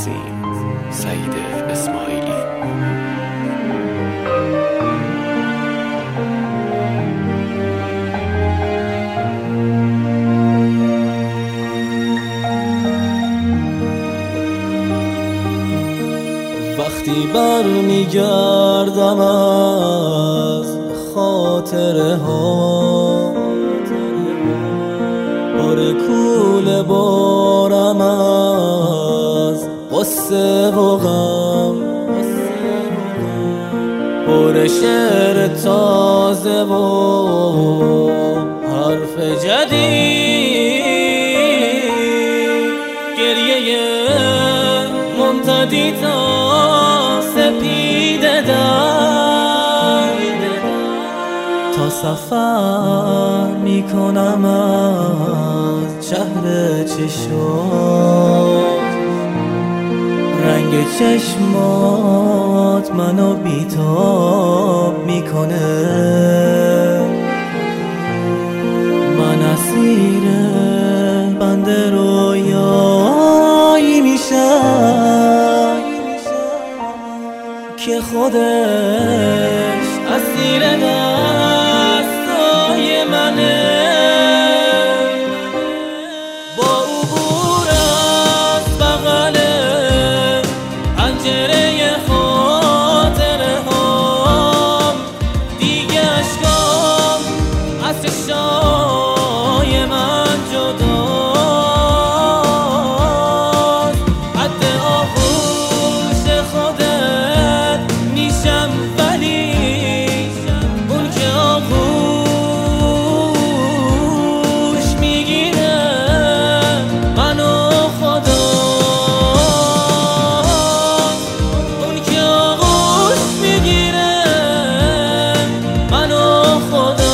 تنظیم سعید اسماعیلی. وقتی برمیگردم از خاطره ها، بار کوله بارم از قصه و غم، پر شعر تازه و حرف جدید، گریه ممتدی تا سپیده در، تا سفر میکنم از شهر چشات، رنگ چشمات منو بیتاب میکنه، من اسیر بند رویایی میشم که خودش اسیر دستای منه. با عبور از بغل پنجره خاطره هام، دیگه اشکام از چشای من جداست، حد آغوش خودت میشم، ولی اون که آغوش میگیره منو خدا، اون که آغوش میگیره منو خدا.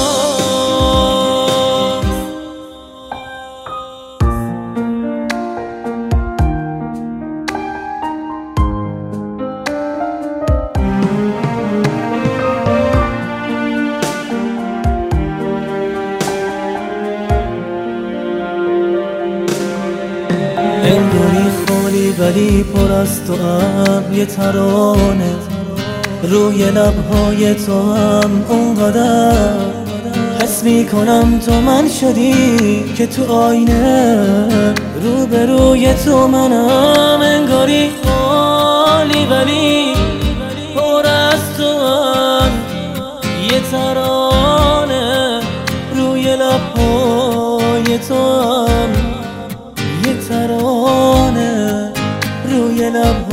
انگاری خالی ولی پر از تو هم یه ترانه، روی لبهای تو هم اونقدر حس میکنم تو من شدی که تو آینه روبروی تو منم. انگاری خالی ولی پر از تو هم یه ترانه، روی لبهای تو هم یه ترانه، روی لبهای